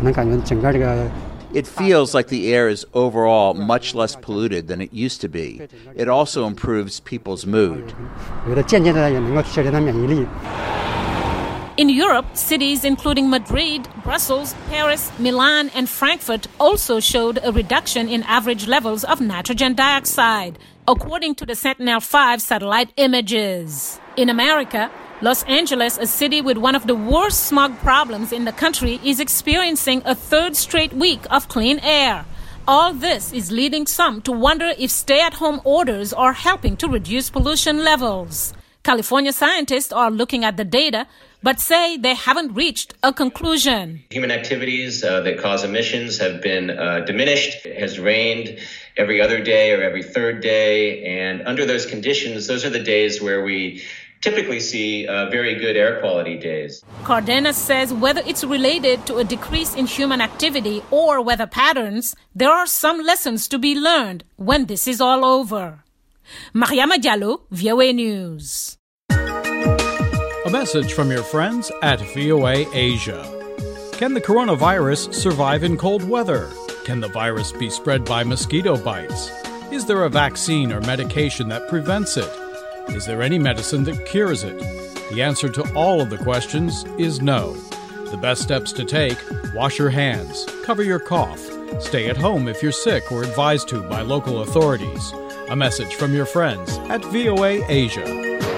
It feels like the air is overall much less polluted than it used to be. It also improves people's mood. In Europe, cities including Madrid, Brussels, Paris, Milan, and Frankfurt also showed a reduction in average levels of nitrogen dioxide, according to the Sentinel-5 satellite images. In America, Los Angeles, a city with one of the worst smog problems in the country, is experiencing a third straight week of clean air. All this is leading some to wonder if stay-at-home orders are helping to reduce pollution levels. California scientists are looking at the data, but say they haven't reached a conclusion. Human activities that cause emissions have been diminished. It has rained every other day or every third day, and under those conditions, those are the days where we typically see very good air quality days. Cardenas says whether it's related to a decrease in human activity or weather patterns, there are some lessons to be learned when this is all over. Mariama Diallo, VOA News. A message from your friends at VOA Asia. Can the coronavirus survive in cold weather? Can the virus be spread by mosquito bites? Is there a vaccine or medication that prevents it? Is there any medicine that cures it? The answer to all of the questions is no. The best steps to take: wash your hands, cover your cough, stay at home if you're sick or advised to by local authorities. A message from your friends at VOA Asia.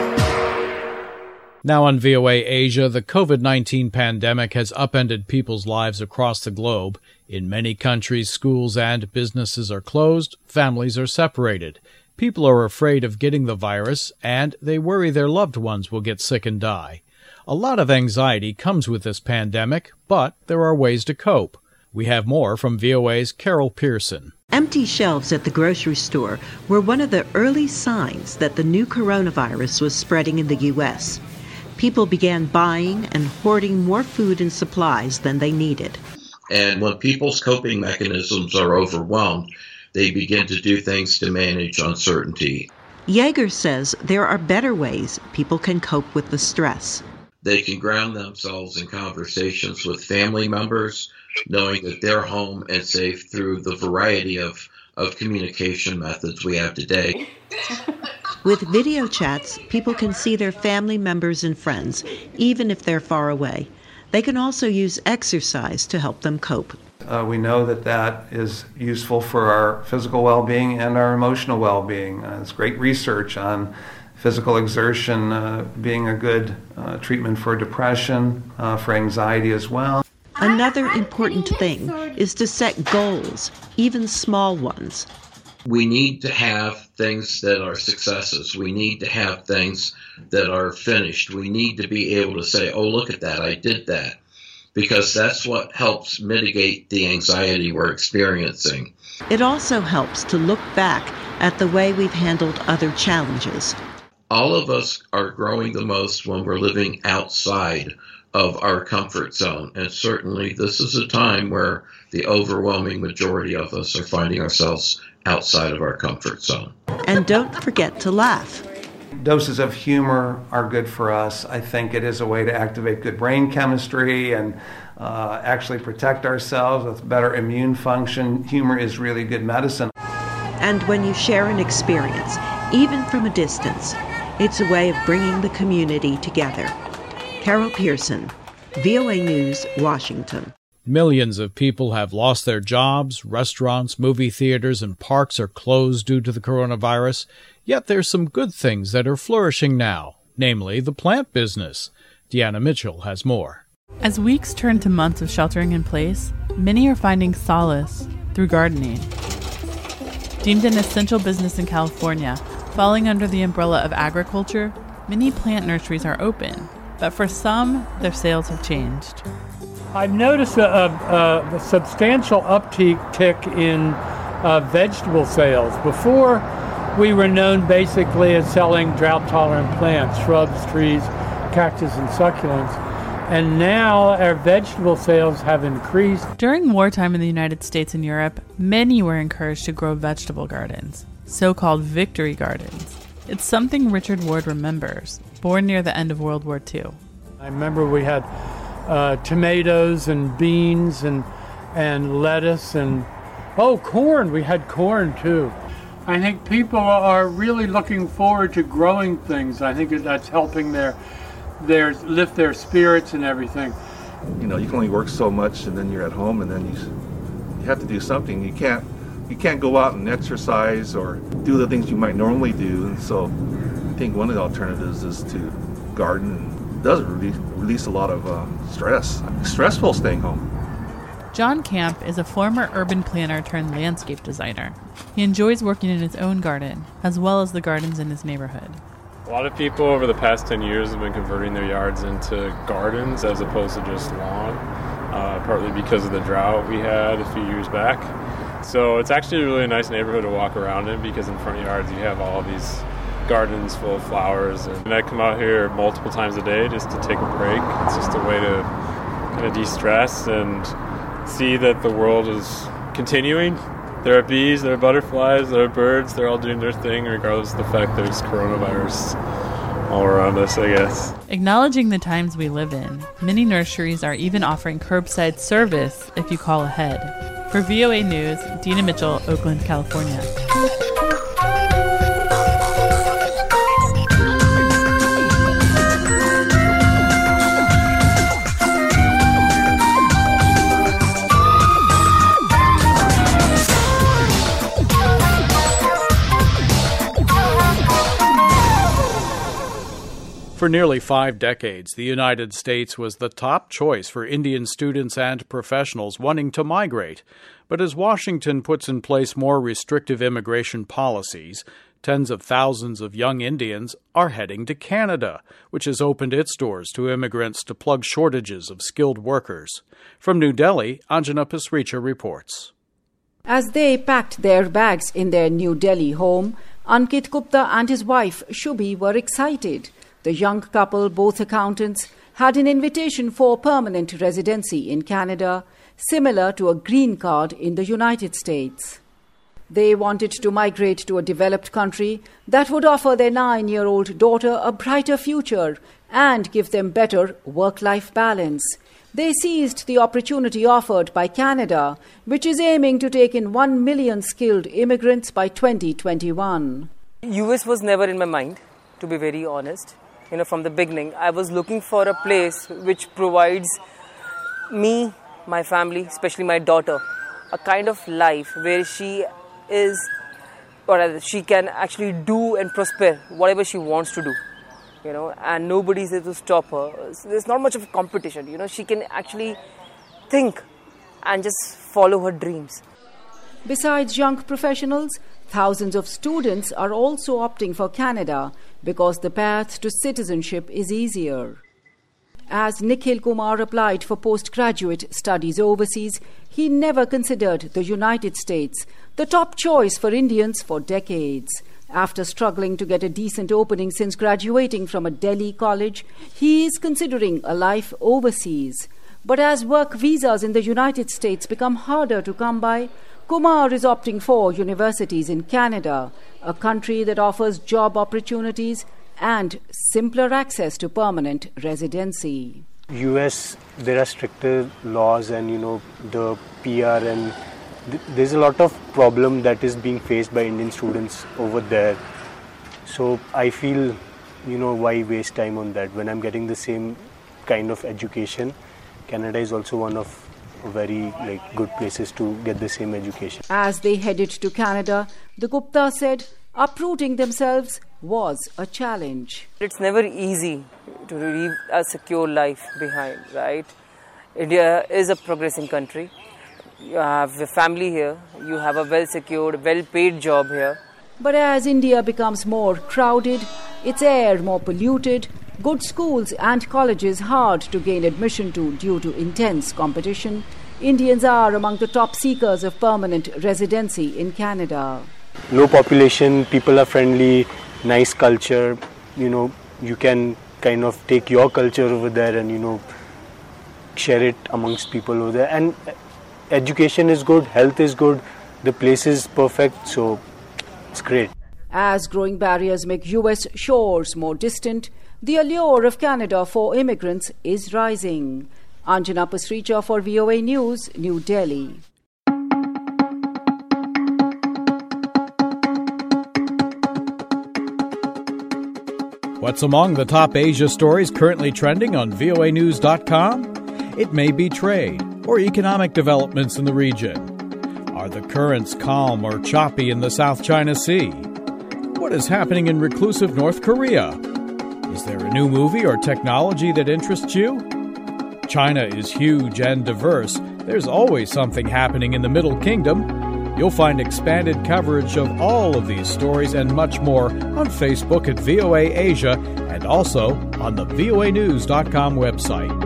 Now on VOA Asia, the COVID-19 pandemic has upended people's lives across the globe. In many countries, schools and businesses are closed, families are separated. People are afraid of getting the virus, and they worry their loved ones will get sick and die. A lot of anxiety comes with this pandemic, but there are ways to cope. We have more from VOA's Carol Pearson. Empty shelves at the grocery store were one of the early signs that the new coronavirus was spreading in the U.S. People began buying and hoarding more food and supplies than they needed. And when people's coping mechanisms are overwhelmed, they begin to do things to manage uncertainty. Yeager says there are better ways people can cope with the stress. They can ground themselves in conversations with family members, knowing that they're home and safe through the variety of communication methods we have today. With video chats, people can see their family members and friends, even if they're far away. They can also use exercise to help them cope. We know that is useful for our physical well-being and our emotional well-being. There's great research on physical exertion being a good treatment for depression, for anxiety as well. Another important thing is to set goals, even small ones. We need to have things that are successes. We need to have things that are finished. We need to be able to say, oh, look at that, I did that. Because that's what helps mitigate the anxiety we're experiencing. It also helps to look back at the way we've handled other challenges. All of us are growing the most when we're living outside of our comfort zone. And certainly this is a time where the overwhelming majority of us are finding ourselves outside of our comfort zone. And don't forget to laugh. Doses of humor are good for us. I think it is a way to activate good brain chemistry and actually protect ourselves with better immune function. Humor is really good medicine. And when you share an experience, even from a distance, it's a way of bringing the community together. Carol Pearson, VOA News, Washington. Millions of people have lost their jobs. Restaurants, movie theaters, and parks are closed due to the coronavirus. Yet there's some good things that are flourishing now, namely the plant business. Deanna Mitchell has more. As weeks turn to months of sheltering in place, many are finding solace through gardening. Deemed an essential business in California, falling under the umbrella of agriculture, many plant nurseries are open, but for some, their sales have changed. I've noticed a substantial uptick in vegetable sales. Before, we were known basically as selling drought-tolerant plants, shrubs, trees, cactus, and succulents. And now our vegetable sales have increased. During wartime in the United States and Europe, many were encouraged to grow vegetable gardens, so-called victory gardens. It's something Richard Ward remembers, born near the end of World War II. I remember we had tomatoes and beans and lettuce and, corn. We had corn too. I think people are really looking forward to growing things. I think that's helping their lift their spirits and everything. You know, you can only work so much, and then you're at home, and then you have to do something. You can't go out and exercise or do the things you might normally do. And so I think one of the alternatives is to garden. It does release a lot of stress. It's stressful staying home. John Camp is a former urban planner turned landscape designer. He enjoys working in his own garden, as well as the gardens in his neighborhood. A lot of people over the past 10 years have been converting their yards into gardens as opposed to just lawn, partly because of the drought we had a few years back. So it's actually a really nice neighborhood to walk around in because in front yards you have all these gardens full of flowers. And I come out here multiple times a day just to take a break. It's just a way to kind of de-stress and see that the world is continuing. There are bees, there are butterflies, there are birds. They're all doing their thing regardless of the fact there's coronavirus all around us, I guess. Acknowledging the times we live in, many nurseries are even offering curbside service if you call ahead. For VOA News, Dina Mitchell, Oakland, California. For nearly 5 decades, the United States was the top choice for Indian students and professionals wanting to migrate. But as Washington puts in place more restrictive immigration policies, tens of thousands of young Indians are heading to Canada, which has opened its doors to immigrants to plug shortages of skilled workers. From New Delhi, Anjana Pasricha reports. As they packed their bags in their New Delhi home, Ankit Gupta and his wife Shubhi were excited. The young couple, both accountants, had an invitation for permanent residency in Canada, similar to a green card in the United States. They wanted to migrate to a developed country that would offer their 9-year-old daughter a brighter future and give them better work-life balance. They seized the opportunity offered by Canada, which is aiming to take in 1 million skilled immigrants by 2021. US was never in my mind, to be very honest. From the beginning, I was looking for a place which provides me, my family, especially my daughter, a kind of life where she is, or rather, she can actually do and prosper whatever she wants to do. And nobody's there to stop her. There's not much of a competition. She can actually think and just follow her dreams. Besides young professionals, thousands of students are also opting for Canada because the path to citizenship is easier. As Nikhil Kumar applied for postgraduate studies overseas, he never considered the United States, the top choice for Indians for decades. After struggling to get a decent opening since graduating from a Delhi college, he is considering a life overseas. But as work visas in the United States become harder to come by, Kumar is opting for universities in Canada, a country that offers job opportunities and simpler access to permanent residency. US, there are stricter laws and, the PR and there's a lot of problem that is being faced by Indian students over there. So I feel, why waste time on that when I'm getting the same kind of education? Canada is also one of very good places to get the same education. As they headed to Canada, the Gupta said uprooting themselves was a challenge. It's never easy to leave a secure life behind, right? India is a progressing country. You have a family here, you have a well-secured, well-paid job here. But as India becomes more crowded, its air more polluted, good schools and colleges hard to gain admission to due to intense competition, Indians are among the top seekers of permanent residency in Canada. Low population, people are friendly, nice culture, you can kind of take your culture over there and, share it amongst people over there. And education is good, health is good, the place is perfect, so it's great. As growing barriers make US shores more distant, the allure of Canada for immigrants is rising. Anjana Pasricha for VOA News, New Delhi. What's among the top Asia stories currently trending on voanews.com? It may be trade or economic developments in the region. Are the currents calm or choppy in the South China Sea? What is happening in reclusive North Korea? Is there a new movie or technology that interests you? China is huge and diverse. There's always something happening in the Middle Kingdom. You'll find expanded coverage of all of these stories and much more on Facebook at VOA Asia and also on the voanews.com website.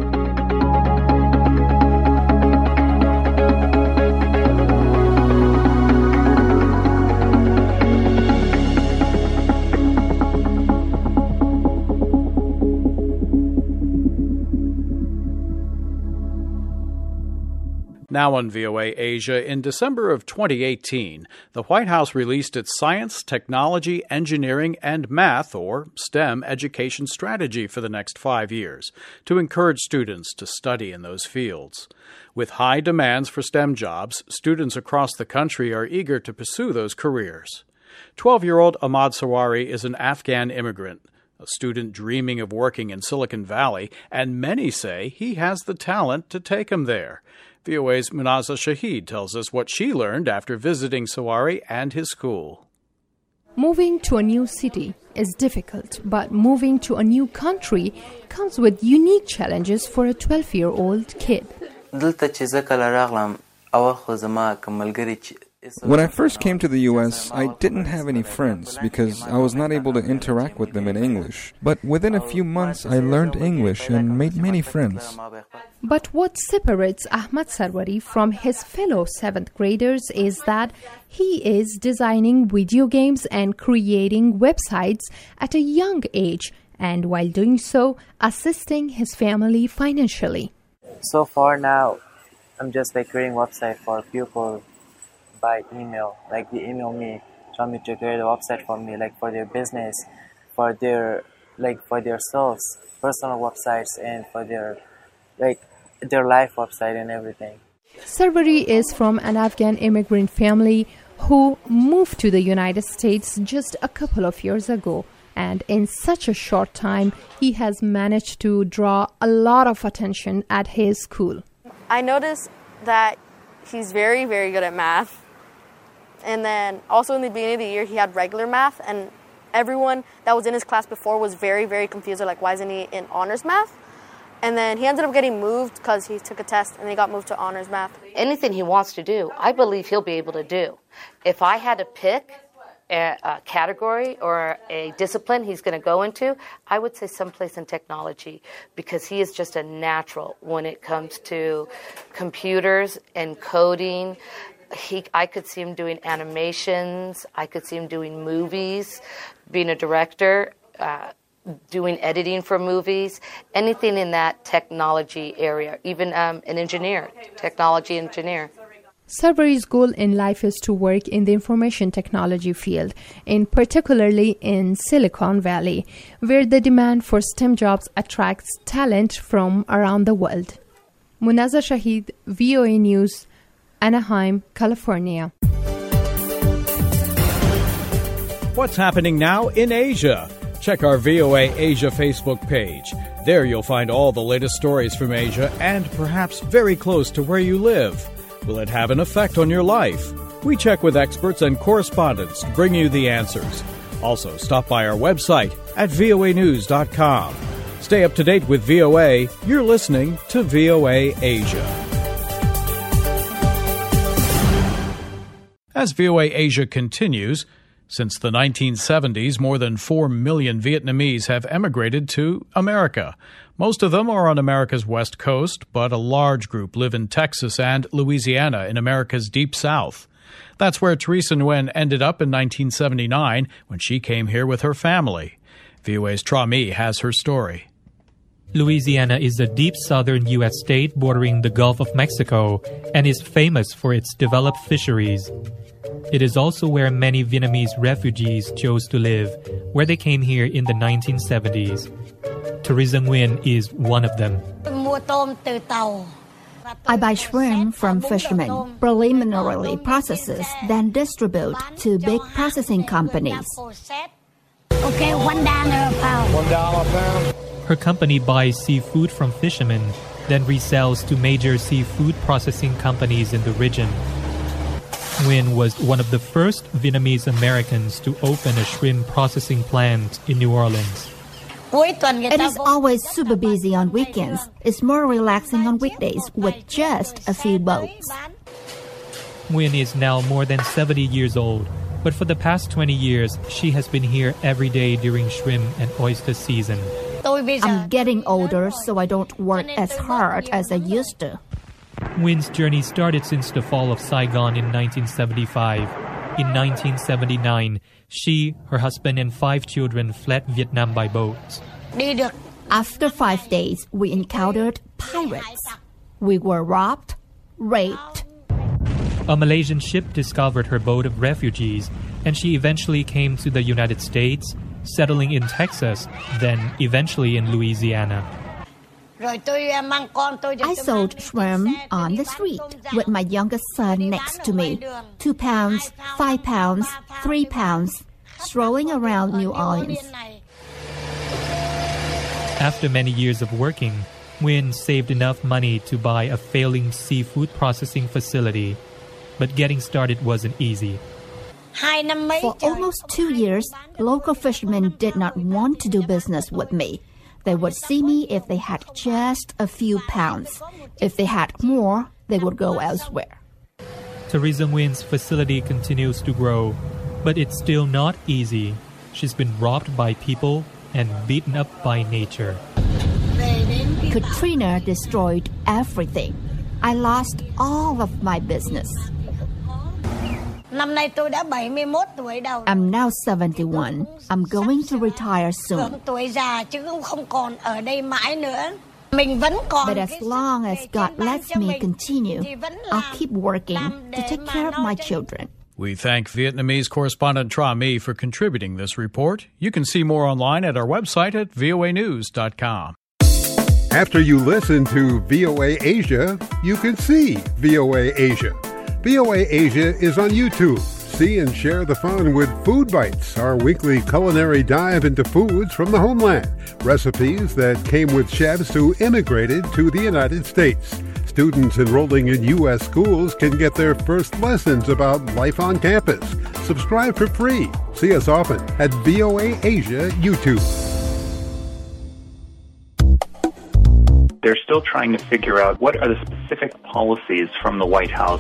Now on VOA Asia, in December of 2018, the White House released its Science, Technology, Engineering, and Math, or STEM, education strategy for the next 5 years to encourage students to study in those fields. With high demands for STEM jobs, students across the country are eager to pursue those careers. 12-year-old Ahmad Sawari is an Afghan immigrant, a student dreaming of working in Silicon Valley, and many say he has the talent to take him there. VOA's Munaza Shahid tells us what she learned after visiting Sawari and his school. Moving to a new city is difficult, but moving to a new country comes with unique challenges for a 12-year-old kid. When I first came to the U.S., I didn't have any friends because I was not able to interact with them in English. But within a few months, I learned English and made many friends. But what separates Ahmad Sarwari from his fellow 7th graders is that he is designing video games and creating websites at a young age, and while doing so, assisting his family financially. So far now, I'm just creating website for people by email. They email me, tell me to create a website for me, for their business, for their selves, personal websites, and for their life website and everything. Sarwari is from an Afghan immigrant family who moved to the United States just a couple of years ago. And in such a short time, he has managed to draw a lot of attention at his school. I noticed that he's very, very good at math. And then also in the beginning of the year, he had regular math. And everyone that was in his class before was very, very confused. They're like, why isn't he in honors math? And then he ended up getting moved because he took a test and he got moved to honors math. Anything he wants to do, I believe he'll be able to do. If I had to pick a category or a discipline he's going to go into, I would say someplace in technology, because he is just a natural when it comes to computers and coding. I could see him doing animations. I could see him doing movies, being a director, doing editing for movies, anything in that technology area, even an engineer, technology engineer. Sarwari's goal in life is to work in the information technology field, and particularly in Silicon Valley, where the demand for STEM jobs attracts talent from around the world. Munazar Shahid, VOA News, Anaheim, California. What's happening now in Asia? Check our VOA Asia Facebook page. There you'll find all the latest stories from Asia and perhaps very close to where you live. Will it have an effect on your life? We check with experts and correspondents to bring you the answers. Also, stop by our website at voanews.com. Stay up to date with VOA. You're listening to VOA Asia. As VOA Asia continues, since the 1970s, more than 4 million Vietnamese have emigrated to America. Most of them are on America's West Coast, but a large group live in Texas and Louisiana in America's Deep South. That's where Teresa Nguyen ended up in 1979 when she came here with her family. VOA's Tra Mi has her story. Louisiana is a deep southern U.S. state bordering the Gulf of Mexico and is famous for its developed fisheries. It is also where many Vietnamese refugees chose to live, where they came here in the 1970s. Teresa Nguyen is one of them. I buy shrimp from fishermen, preliminarily processes, then distribute to big processing companies. Okay, $1 a pound. $1 a pound. Her company buys seafood from fishermen, then resells to major seafood processing companies in the region. Nguyen was one of the first Vietnamese Americans to open a shrimp processing plant in New Orleans. It is always super busy on weekends. It's more relaxing on weekdays with just a few boats. Nguyen is now more than 70 years old, but for the past 20 years, she has been here every day during shrimp and oyster season. I'm getting older, so I don't work as hard as I used to. Nguyen's journey started since the fall of Saigon in 1975. In 1979, she, her husband, and 5 children fled Vietnam by boat. After 5 days, we encountered pirates. We were robbed, raped. A Malaysian ship discovered her boat of refugees, and she eventually came to the United States, settling in Texas, then eventually in Louisiana. I sold shrimp on the street with my youngest son next to me. 2 pounds, 5 pounds, 3 pounds, strolling around New Orleans. After many years of working, Nguyen saved enough money to buy a failing seafood processing facility. But getting started wasn't easy. For almost 2 years, local fishermen did not want to do business with me. They would see me if they had just a few pounds. If they had more, they would go elsewhere. Teresa Nguyen's facility continues to grow, but it's still not easy. She's been robbed by people and beaten up by nature. Katrina destroyed everything. I lost all of my business. I'm now 71. I'm going to retire soon. But as long as God lets me continue, I'll keep working to take care of my children. We thank Vietnamese correspondent Tra My for contributing this report. You can see more online at our website at voanews.com. After you listen to VOA Asia, you can see VOA Asia. VOA Asia is on YouTube. See and share the fun with Food Bites, our weekly culinary dive into foods from the homeland. Recipes that came with chefs who immigrated to the United States. Students enrolling in U.S. schools can get their first lessons about life on campus. Subscribe for free. See us often at VOA Asia YouTube. They're still trying to figure out what are the specific policies from the White House.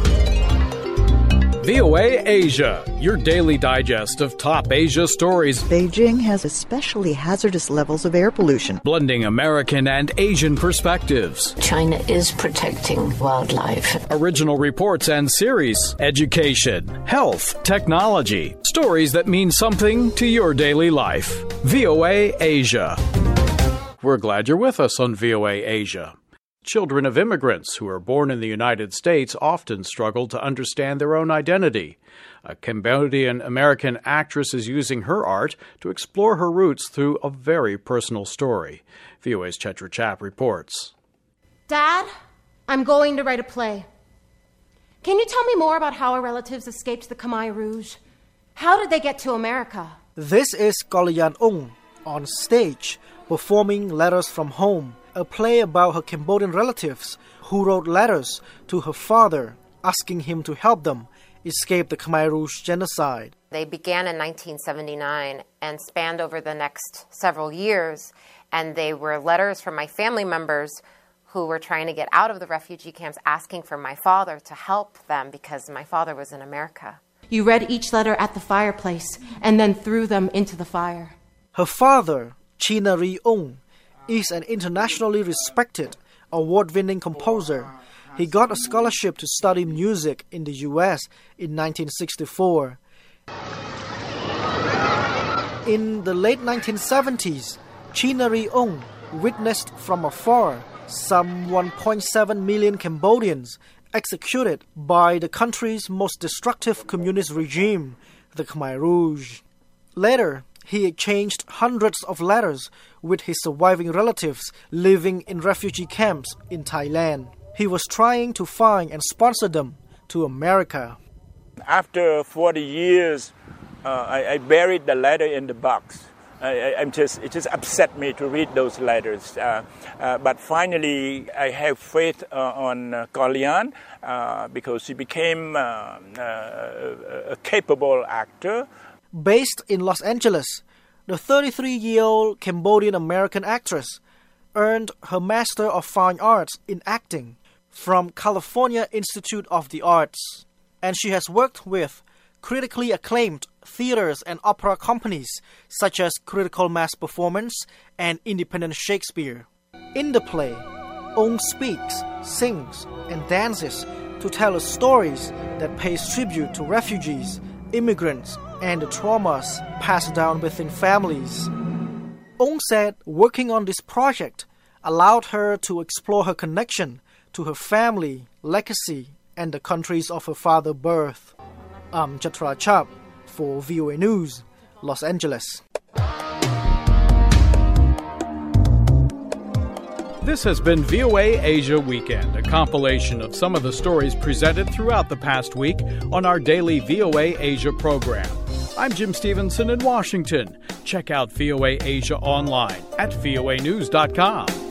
VOA Asia, your daily digest of top Asia stories. Beijing has especially hazardous levels of air pollution. Blending American and Asian perspectives. China is protecting wildlife. Original reports and series. Education, health, technology. Stories that mean something to your daily life. VOA Asia. We're glad you're with us on VOA Asia. Children of immigrants who are born in the United States often struggle to understand their own identity. A Cambodian-American actress is using her art to explore her roots through a very personal story. VOA's Chetra Chap reports. Dad, I'm going to write a play. Can you tell me more about how our relatives escaped the Khmer Rouge? How did they get to America? This is Kolian Ung on stage performing Letters from Home, a play about her Cambodian relatives who wrote letters to her father asking him to help them escape the Khmer Rouge genocide. They began in 1979 and spanned over the next several years, and they were letters from my family members who were trying to get out of the refugee camps asking for my father to help them because my father was in America. You read each letter at the fireplace and then threw them into the fire. Her father, Chinary Ung, is an internationally respected, award-winning composer. He got a scholarship to study music in the U.S. in 1964. In the late 1970s, Chinary Ung witnessed from afar some 1.7 million Cambodians executed by the country's most destructive communist regime, the Khmer Rouge. Later, he exchanged hundreds of letters with his surviving relatives living in refugee camps in Thailand. He was trying to find and sponsor them to America. After 40 years, I buried the letter in the box. It just upset me to read those letters. But finally, I have faith on Kolian because she became a capable actor. Based in Los Angeles, the 33-year-old Cambodian-American actress earned her Master of Fine Arts in Acting from California Institute of the Arts, and she has worked with critically acclaimed theaters and opera companies such as Critical Mass Performance and Independent Shakespeare. In the play, Ung speaks, sings, and dances to tell us stories that pays tribute to refugees, immigrants, and the traumas passed down within families. Ung said working on this project allowed her to explore her connection to her family, legacy, and the countries of her father's birth. I'm Chetra Chap for VOA News, Los Angeles. This has been VOA Asia Weekend, a compilation of some of the stories presented throughout the past week on our daily VOA Asia program. I'm Jim Stevenson in Washington. Check out VOA Asia online at voanews.com.